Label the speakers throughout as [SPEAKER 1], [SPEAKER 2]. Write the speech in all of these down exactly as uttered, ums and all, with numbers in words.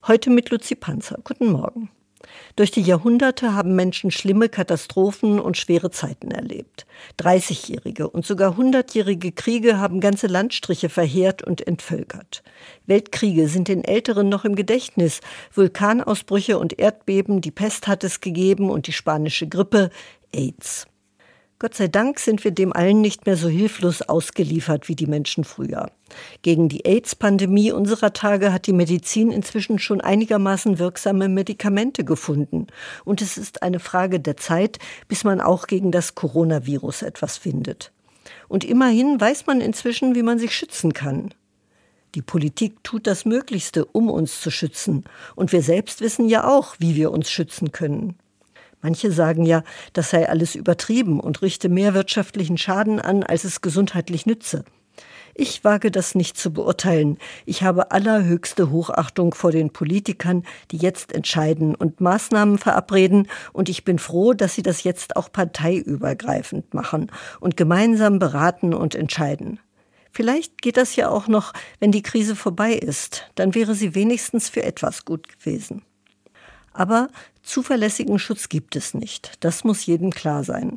[SPEAKER 1] Heute mit Luzi Panzer. Guten Morgen. Durch die Jahrhunderte haben Menschen schlimme Katastrophen und schwere Zeiten erlebt. dreißigjährige und sogar hundertjährige Kriege haben ganze Landstriche verheert und entvölkert. Weltkriege sind den Älteren noch im Gedächtnis. Vulkanausbrüche und Erdbeben, die Pest hat es gegeben und die spanische Grippe, AIDS. Gott sei Dank sind wir dem allen nicht mehr so hilflos ausgeliefert wie die Menschen früher. Gegen die AIDS-Pandemie unserer Tage hat die Medizin inzwischen schon einigermaßen wirksame Medikamente gefunden. Und es ist eine Frage der Zeit, bis man auch gegen das Coronavirus etwas findet. Und immerhin weiß man inzwischen, wie man sich schützen kann. Die Politik tut das Möglichste, um uns zu schützen. Und wir selbst wissen ja auch, wie wir uns schützen können. Manche sagen ja, das sei alles übertrieben und richte mehr wirtschaftlichen Schaden an, als es gesundheitlich nütze. Ich wage das nicht zu beurteilen. Ich habe allerhöchste Hochachtung vor den Politikern, die jetzt entscheiden und Maßnahmen verabreden. Und ich bin froh, dass sie das jetzt auch parteiübergreifend machen und gemeinsam beraten und entscheiden. Vielleicht geht das ja auch noch, wenn die Krise vorbei ist. Dann wäre sie wenigstens für etwas gut gewesen. Aber zuverlässigen Schutz gibt es nicht. Das muss jedem klar sein.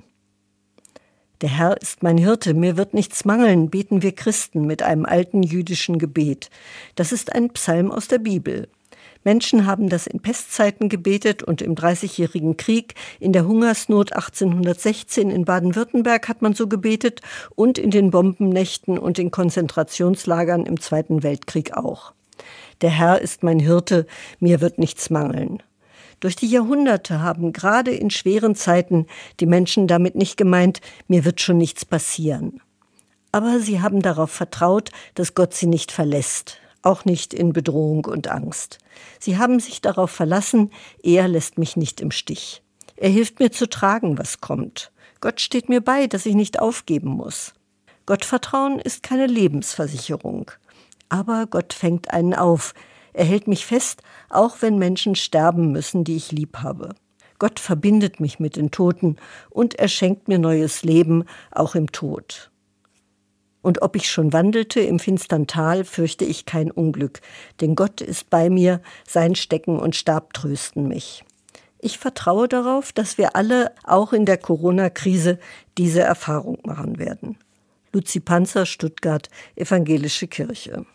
[SPEAKER 1] Der Herr ist mein Hirte, mir wird nichts mangeln, beten wir Christen mit einem alten jüdischen Gebet. Das ist ein Psalm aus der Bibel. Menschen haben das in Pestzeiten gebetet und im Dreißigjährigen Krieg, in der Hungersnot achtzehnhundertsechzehn in Baden-Württemberg hat man so gebetet und in den Bombennächten und in Konzentrationslagern im Zweiten Weltkrieg auch. Der Herr ist mein Hirte, mir wird nichts mangeln. Durch die Jahrhunderte haben gerade in schweren Zeiten die Menschen damit nicht gemeint, mir wird schon nichts passieren. Aber sie haben darauf vertraut, dass Gott sie nicht verlässt, auch nicht in Bedrohung und Angst. Sie haben sich darauf verlassen, er lässt mich nicht im Stich. Er hilft mir zu tragen, was kommt. Gott steht mir bei, dass ich nicht aufgeben muss. Gottvertrauen ist keine Lebensversicherung. Aber Gott fängt einen auf. Er hält mich fest, auch wenn Menschen sterben müssen, die ich lieb habe. Gott verbindet mich mit den Toten und er schenkt mir neues Leben, auch im Tod. Und ob ich schon wandelte im finstern Tal, fürchte ich kein Unglück, denn Gott ist bei mir, sein Stecken und Stab trösten mich. Ich vertraue darauf, dass wir alle auch in der Corona-Krise diese Erfahrung machen werden. Luzi Panzer, Stuttgart, Evangelische Kirche.